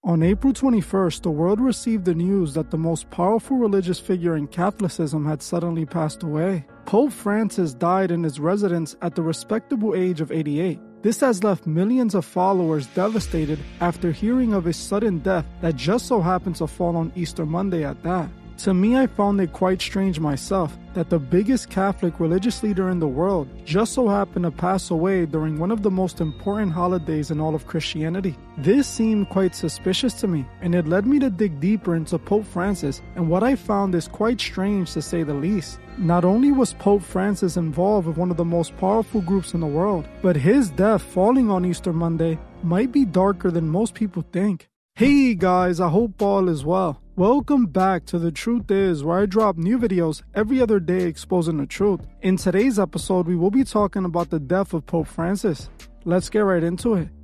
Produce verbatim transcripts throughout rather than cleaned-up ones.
On April twenty-first, the world received the news that the most powerful religious figure in Catholicism had suddenly passed away. Pope Francis died in his residence at the respectable age of eighty-eight. This has left millions of followers devastated after hearing of his sudden death that just so happened to fall on Easter Monday at that. To me, I found it quite strange myself that the biggest Catholic religious leader in the world just so happened to pass away during one of the most important holidays in all of Christianity. This seemed quite suspicious to me, and it led me to dig deeper into Pope Francis, and what I found is quite strange to say the least. Not only was Pope Francis involved with one of the most powerful groups in the world, but his death falling on Easter Monday might be darker than most people think. Hey guys, I hope all is well. Welcome back to The Truth Is, where I drop new videos every other day exposing the truth. In today's episode, we will be talking about the death of Pope Francis. Let's get right into it.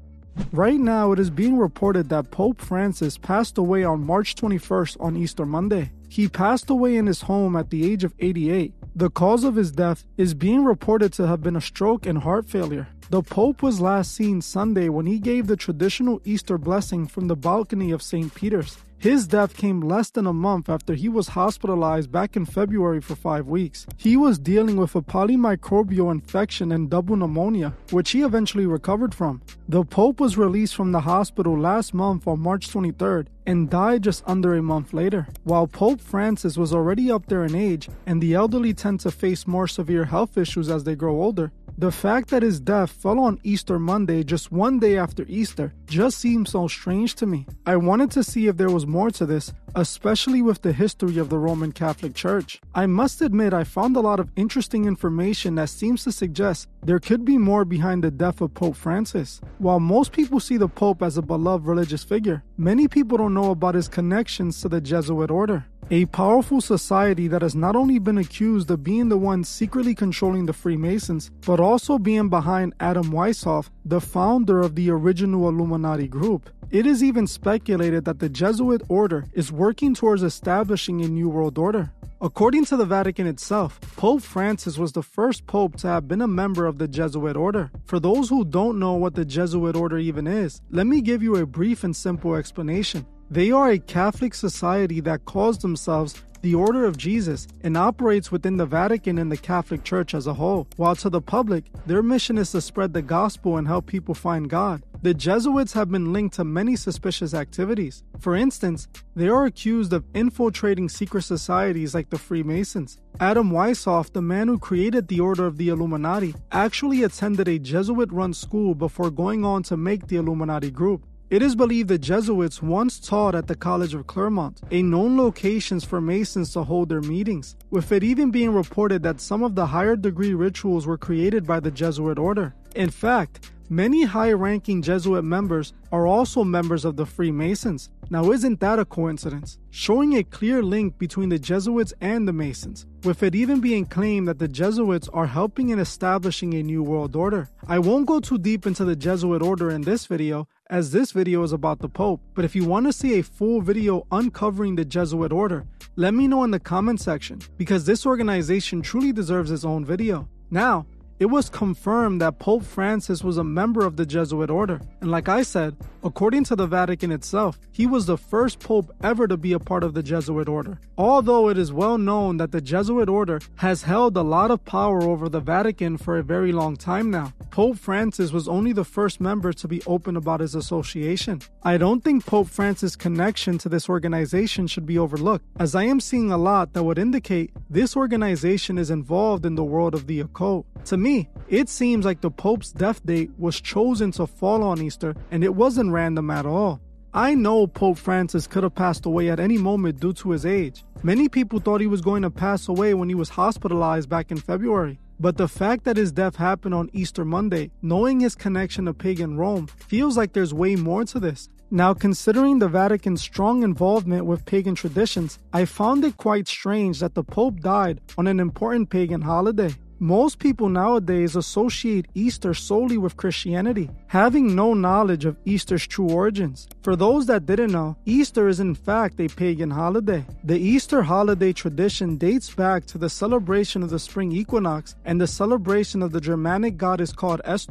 Right now, it is being reported that Pope Francis passed away on March twenty-first on Easter Monday. He passed away in his home at the age of eighty-eight. The cause of his death is being reported to have been a stroke and heart failure. The Pope was last seen Sunday when he gave the traditional Easter blessing from the balcony of Saint Peter's. His death came less than a month after he was hospitalized back in February for five weeks. He was dealing with a polymicrobial infection and double pneumonia, which he eventually recovered from. The Pope was released from the hospital last month on March twenty-third and died just under a month later. While Pope Francis was already up there in age, and the elderly tend to face more severe health issues as they grow older, the fact that his death fell on Easter Monday just one day after Easter just seems so strange to me. I wanted to see if there was more to this, especially with the history of the Roman Catholic Church. I must admit I found a lot of interesting information that seems to suggest there could be more behind the death of Pope Francis. While most people see the Pope as a beloved religious figure, many people don't know about his connections to the Jesuit order, a powerful society that has not only been accused of being the one secretly controlling the Freemasons, but also being behind Adam Weishaupt, the founder of the original Illuminati group. It is even speculated that the Jesuit order is working towards establishing a new world order. According to the Vatican itself, Pope Francis was the first pope to have been a member of the Jesuit order. For those who don't know what the Jesuit order even is, let me give you a brief and simple explanation. They are a Catholic society that calls themselves the Order of Jesus and operates within the Vatican and the Catholic Church as a whole. While to the public, their mission is to spread the gospel and help people find God. The Jesuits have been linked to many suspicious activities. For instance, they are accused of infiltrating secret societies like the Freemasons. Adam Weishaupt, the man who created the Order of the Illuminati, actually attended a Jesuit-run school before going on to make the Illuminati group. It is believed the Jesuits once taught at the College of Clermont, a known location for Masons to hold their meetings, with it even being reported that some of the higher degree rituals were created by the Jesuit order. In fact, many high-ranking Jesuit members are also members of the Freemasons. Now isn't that a coincidence? Showing a clear link between the Jesuits and the Masons, with it even being claimed that the Jesuits are helping in establishing a new world order. I won't go too deep into the Jesuit order in this video, as this video is about the Pope, but if you want to see a full video uncovering the Jesuit order, let me know in the comment section, because this organization truly deserves its own video. Now, it was confirmed that Pope Francis was a member of the Jesuit order, and like I said, according to the Vatican itself, he was the first pope ever to be a part of the Jesuit order. Although it is well known that the Jesuit order has held a lot of power over the Vatican for a very long time now, Pope Francis was only the first member to be open about his association. I don't think Pope Francis' connection to this organization should be overlooked, as I am seeing a lot that would indicate this organization is involved in the world of the occult. To me, it seems like the Pope's death date was chosen to fall on Easter, and it wasn't random at all. I know Pope Francis could have passed away at any moment due to his age. Many people thought he was going to pass away when he was hospitalized back in February. But the fact that his death happened on Easter Monday, knowing his connection to pagan Rome, feels like there's way more to this. Now, considering the Vatican's strong involvement with pagan traditions, I found it quite strange that the Pope died on an important pagan holiday. Most people nowadays associate Easter solely with Christianity, having no knowledge of Easter's true origins. For those that didn't know, Easter is in fact a pagan holiday. The Easter holiday tradition dates back to the celebration of the spring equinox and the celebration of the Germanic goddess called Estor.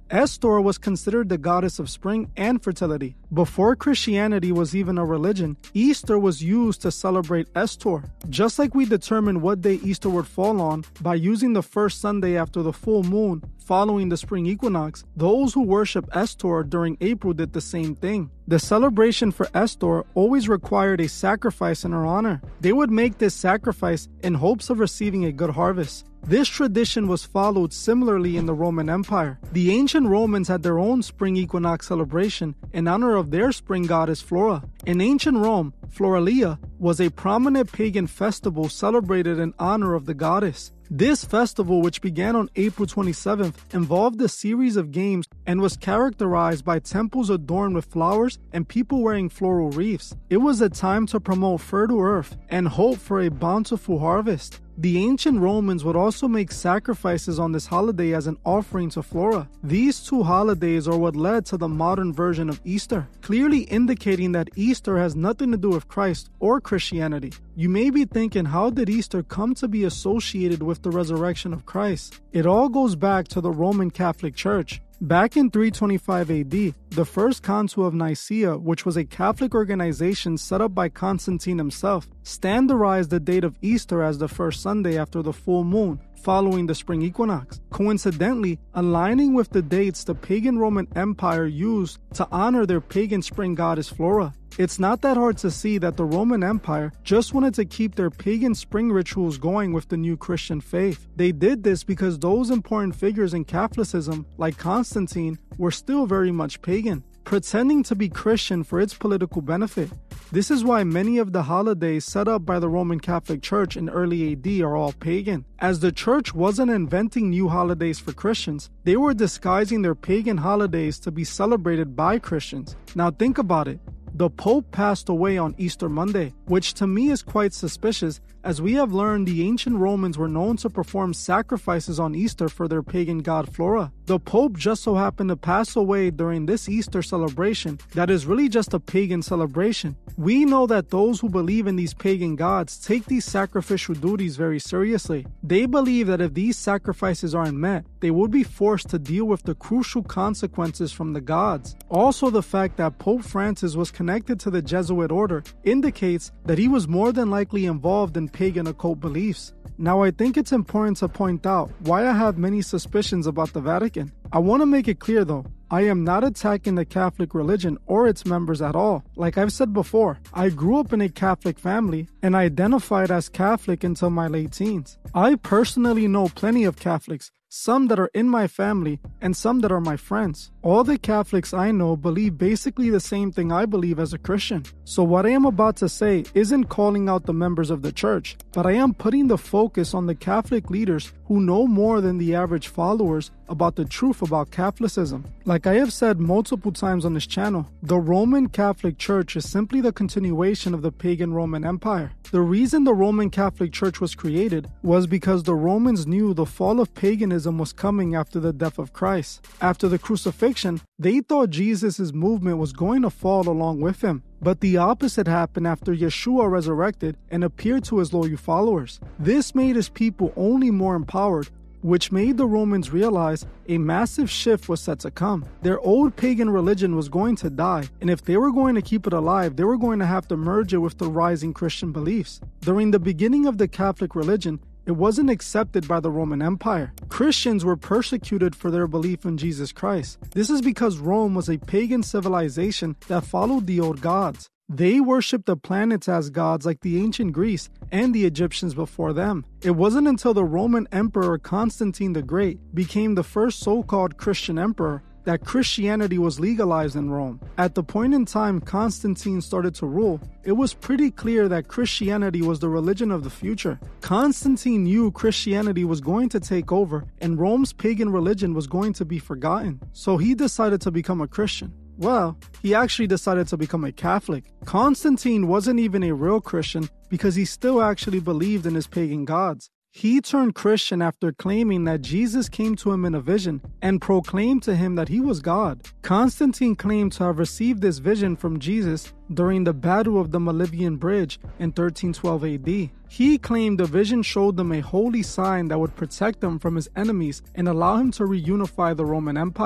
Estor was considered the goddess of spring and fertility. Before Christianity was even a religion, Easter was used to celebrate Estor. Just like we determine what day Easter would fall on by using the first Sunday after the full moon following the spring equinox, those who worship Estor during April did the same thing. The celebration for Estor always required a sacrifice in her honor. They would make this sacrifice in hopes of receiving a good harvest. This tradition was followed similarly in the Roman Empire. The ancient Romans had their own spring equinox celebration in honor of their spring goddess Flora. In ancient Rome, Floralia was a prominent pagan festival celebrated in honor of the goddess. This festival, which began on April twenty-seventh, involved a series of games and was characterized by temples adorned with flowers and people wearing floral wreaths. It was a time to promote fertile earth and hope for a bountiful harvest. The ancient Romans would also make sacrifices on this holiday as an offering to Flora. These two holidays are what led to the modern version of Easter, clearly indicating that Easter has nothing to do with Christ or Christianity. You may be thinking, how did Easter come to be associated with the resurrection of Christ? It all goes back to the Roman Catholic Church. Back in three twenty-five A D, the First Council of Nicaea, which was a Catholic organization set up by Constantine himself, standardized the date of Easter as the first Sunday after the full moon, following the spring equinox, coincidentally aligning with the dates the pagan Roman Empire used to honor their pagan spring goddess Flora. It's not that hard to see that the Roman Empire just wanted to keep their pagan spring rituals going with the new Christian faith. They did this because those important figures in Catholicism, like Constantine, were still very much pagan, pretending to be Christian for its political benefit. This is why many of the holidays set up by the Roman Catholic Church in early A D are all pagan. As the church wasn't inventing new holidays for Christians, they were disguising their pagan holidays to be celebrated by Christians. Now think about it. The Pope passed away on Easter Monday, which to me is quite suspicious, as we have learned the ancient Romans were known to perform sacrifices on Easter for their pagan god Flora. The Pope just so happened to pass away during this Easter celebration that is really just a pagan celebration. We know that those who believe in these pagan gods take these sacrificial duties very seriously. They believe that if these sacrifices aren't met, they would be forced to deal with the crucial consequences from the gods. Also, the fact that Pope Francis was connected to the Jesuit order indicates that he was more than likely involved in pagan occult beliefs. Now, I think it's important to point out why I have many suspicions about the Vatican. I want to make it clear though, I am not attacking the Catholic religion or its members at all. Like I've said before, I grew up in a Catholic family and identified as Catholic until my late teens. I personally know plenty of Catholics, some that are in my family and some that are my friends. All the Catholics I know believe basically the same thing I believe as a Christian. So what I am about to say isn't calling out the members of the church, but I am putting the focus on the Catholic leaders who know more than the average followers about the truth about Catholicism. Like I have said multiple times on this channel, the Roman Catholic Church is simply the continuation of the pagan Roman Empire. The reason the Roman Catholic Church was created was because the Romans knew the fall of paganism was coming after the death of Christ. After the crucifixion, they thought Jesus' movement was going to fall along with him. But the opposite happened after Yeshua resurrected and appeared to his loyal followers. This made his people only more empowered, which made the Romans realize a massive shift was set to come. Their old pagan religion was going to die, and if they were going to keep it alive, they were going to have to merge it with the rising Christian beliefs. During the beginning of the Catholic religion, it wasn't accepted by the Roman Empire. Christians were persecuted for their belief in Jesus Christ. This is because Rome was a pagan civilization that followed the old gods. They worshipped the planets as gods like the ancient Greece and the Egyptians before them. It wasn't until the Roman Emperor Constantine the Great became the first so-called Christian emperor that Christianity was legalized in Rome. At the point in time Constantine started to rule, it was pretty clear that Christianity was the religion of the future. Constantine knew Christianity was going to take over and Rome's pagan religion was going to be forgotten. So he decided to become a Christian. Well, he actually decided to become a Catholic. Constantine wasn't even a real Christian because he still actually believed in his pagan gods. He turned Christian after claiming that Jesus came to him in a vision and proclaimed to him that he was God. Constantine claimed to have received this vision from Jesus during the Battle of the Milvian Bridge in thirteen twelve A D. He claimed the vision showed them a holy sign that would protect him from his enemies and allow him to reunify the Roman Empire.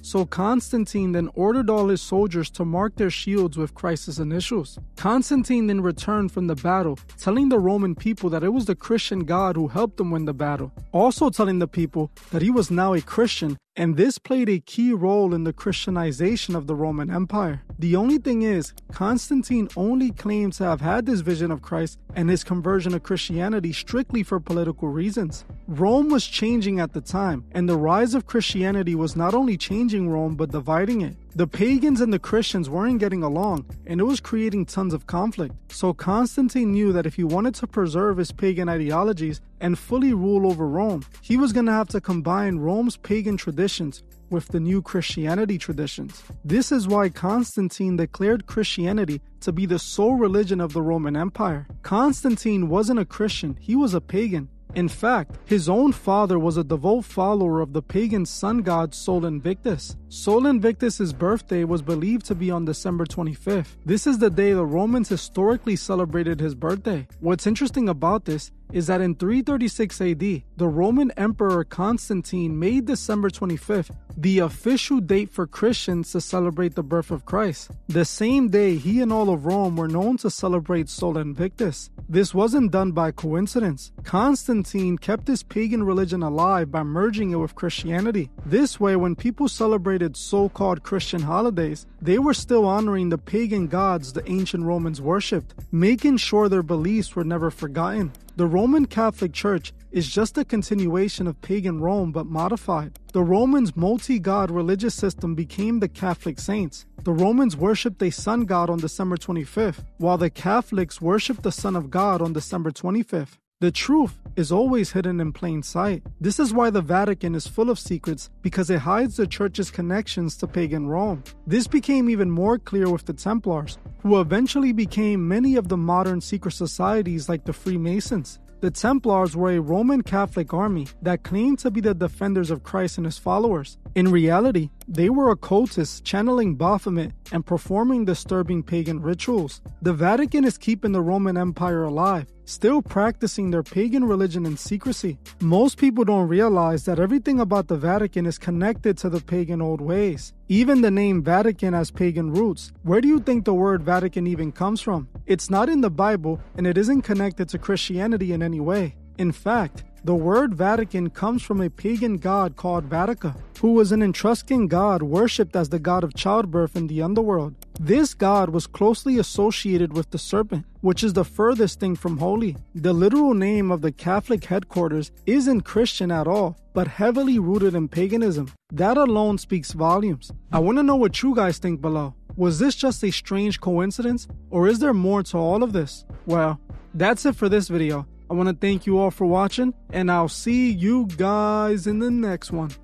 So Constantine then ordered all his soldiers to mark their shields with Christ's initials. Constantine then returned from the battle, telling the Roman people that it was the Christian God who helped them win the battle, also telling the people that he was now a Christian, and this played a key role in the Christianization of the Roman Empire. The only thing is, Constantine only claimed to have had this vision of Christ and his conversion to Christianity strictly for political reasons. Rome was changing at the time, and the rise of Christianity was not only changing Rome but dividing it. The pagans and the Christians weren't getting along, and it was creating tons of conflict. So Constantine knew that if he wanted to preserve his pagan ideologies and fully rule over Rome, he was going to have to combine Rome's pagan traditions with the new Christianity traditions. This is why Constantine declared Christianity to be the sole religion of the Roman Empire. Constantine wasn't a Christian, he was a pagan. In fact, his own father was a devout follower of the pagan sun god Sol Invictus. Sol Invictus' birthday was believed to be on December twenty-fifth. This is the day the Romans historically celebrated his birthday. What's interesting about this is that in three thirty-six A D, the Roman Emperor Constantine made December twenty-fifth the official date for Christians to celebrate the birth of Christ. The same day, he and all of Rome were known to celebrate Sol Invictus. This wasn't done by coincidence. Constantine kept his pagan religion alive by merging it with Christianity. This way, when people celebrated so-called Christian holidays, they were still honoring the pagan gods the ancient Romans worshipped, making sure their beliefs were never forgotten. The Roman Catholic Church is just a continuation of pagan Rome but modified. The Romans' multi-god religious system became the Catholic saints. The Romans worshipped a sun god on December twenty-fifth, while the Catholics worshipped the Son of God on December twenty-fifth. The truth is always hidden in plain sight. This is why the Vatican is full of secrets, because it hides the church's connections to pagan Rome. This became even more clear with the Templars, who eventually became many of the modern secret societies like the Freemasons. The Templars were a Roman Catholic army that claimed to be the defenders of Christ and his followers. In reality, they were occultists channeling Baphomet and performing disturbing pagan rituals. The Vatican is keeping the Roman Empire alive, still practicing their pagan religion in secrecy. Most people don't realize that everything about the Vatican is connected to the pagan old ways. Even the name Vatican has pagan roots. Where do you think the word Vatican even comes from? It's not in the Bible, and it isn't connected to Christianity in any way. In fact, the word Vatican comes from a pagan god called Vatica, who was an Etruscan god worshipped as the god of childbirth in the underworld. This god was closely associated with the serpent, which is the furthest thing from holy. The literal name of the Catholic headquarters isn't Christian at all, but heavily rooted in paganism. That alone speaks volumes. I want to know what you guys think below. Was this just a strange coincidence, or is there more to all of this? Well, that's it for this video. I want to thank you all for watching, and I'll see you guys in the next one.